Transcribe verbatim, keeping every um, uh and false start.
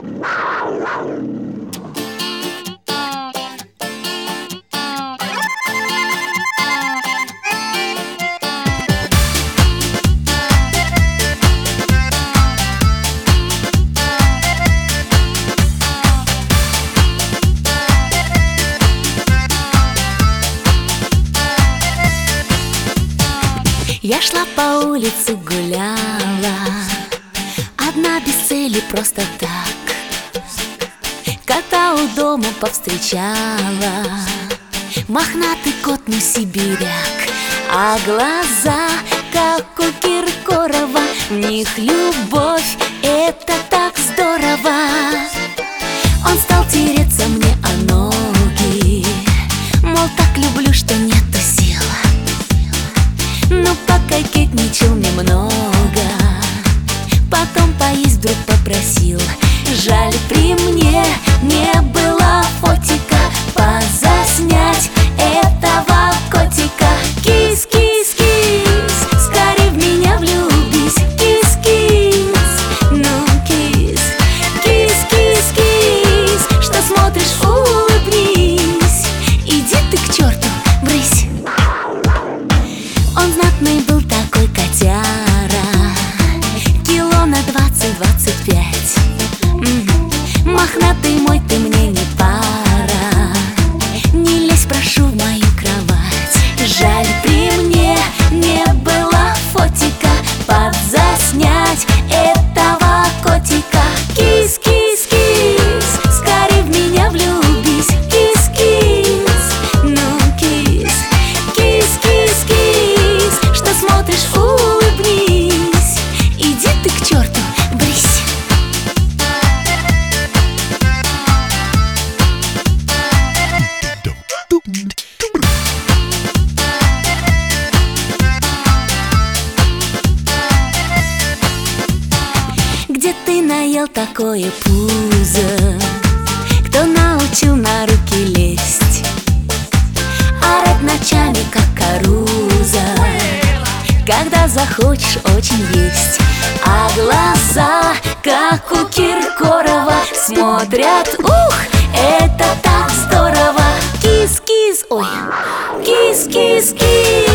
Я шла по улице, гуляла, одна без цели, просто так. Кота у дома повстречала, мохнатый кот, ну сибиряк. А глаза, как у Киркорова, в них любовь, это так здорово. Он стал тереться мне о ноги, мол, так люблю, что нету сил. Ну, пококетничал немного, потом поесть вдруг попросил. Жаль, при мне не было фотика позаснять этого котика. Кис, кис, кис, скорей в меня влюбись. Кис, кис, ну кис, кис, кис, кис, что смотришь, улыбнись. Иди ты к черту, брысь. Он знатный был такой котяра, кило на двадцать-двадцать пять. М-м, мохнатый мой, ты мне не пара, не лезь, прошу, в мою кровать. Жаль, при мне не было фотика подзаснять этого котика. Кис, кис, кис, скорей в меня влюбись. Кис, кис, ну кис, кис, кис, кис, что смотришь, улыбнись. Иди ты к черту, брысь. Где ты наел такое пузо? Кто научил на руки лезть? Орать ночами, как каруза, когда захочешь очень есть. А глаза, как у Киркорова, смотрят, ух, это так здорово. Кис, кис, ой, кис, кис, кис.